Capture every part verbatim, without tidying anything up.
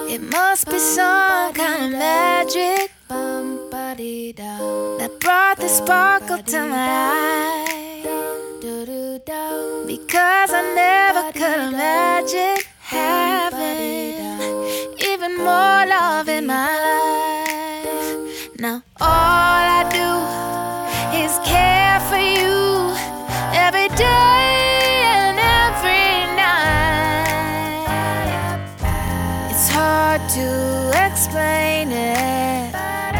It must be some kind of magic that brought the sparkle to my eye, because I never could imagine having even more love in my life. Now all I do is care for you every day and every night. It's hard to explain it,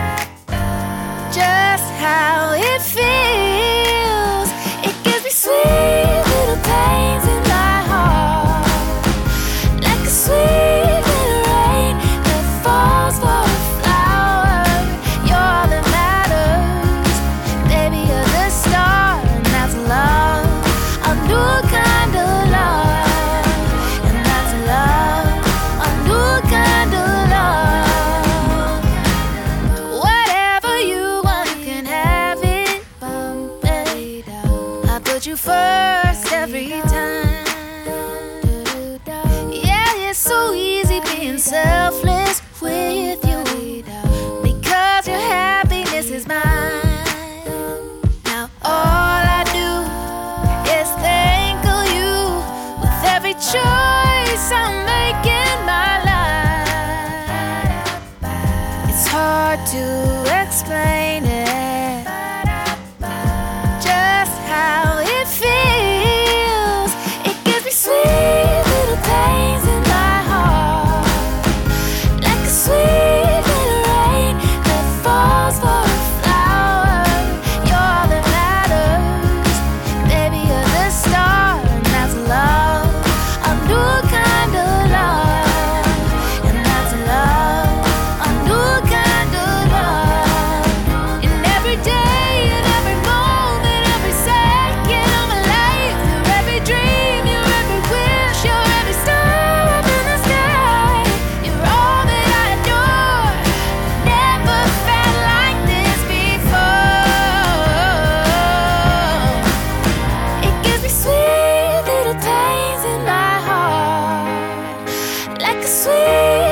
just how it feels. It gives me sweet little pains in my heart, like a sweet little rain that falls for a flower. You're all that matters, baby, you're the star, and that's love, a new kind of love. And that's love, a new kind of love. Whatever you want, you can have it, baby. I put you first every time. Yeah, it's so easy being selfless with you, because your happiness is mine. Now all I do is thank you with every choice I make in my life. It's hard to explain it, just how it feels. It gives me sweet little pains in my heart, like a sweet little rain that falls for a flower. You're all that matters, baby, you're the star, and that's love, a new kind of love. And that's love, a new kind of love. And every day and every moment, every second of my life, you're every dream, you're every wish, you're every star up in the sky. You're all that I adore. Never felt like this before. It gives me sweet little pains in my heart, like a sweet